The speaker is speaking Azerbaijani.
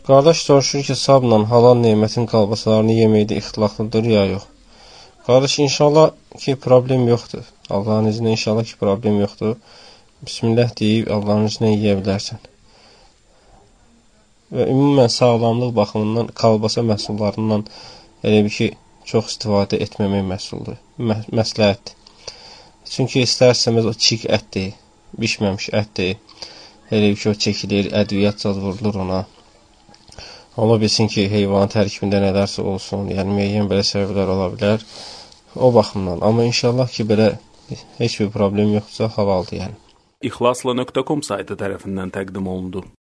Qardaş soruşur ki, sabla halal nemətin qalbasalarını yeməkdə ixtilaflıdır ya yox? Qardaş, inşallah ki, problem yoxdur. Allahın izni inşallah ki, problem yoxdur. Bismillah deyib, Allahın izni yeyə bilərsən. Və ümumən sağlamlıq baxımından kalbasa məhsullarından elə bir ki, çox istifadə etməmək məsləhətdir. Çünki istərsəmiz o çiğ ətdir, bişməmiş ətdir. Elə bir ki, o çəkilir, ədviyyat zad vurulur ona. Ola bilsin ki, heyvanın tərkibində nələrsə olsun, yəni müəyyən belə səbəblər ola bilər. O baxımdan. Amma inşallah ki, belə heç bir problem yoxsa halaldır yəni. İxlasla.com saytı tərəfindən təqdim olundu.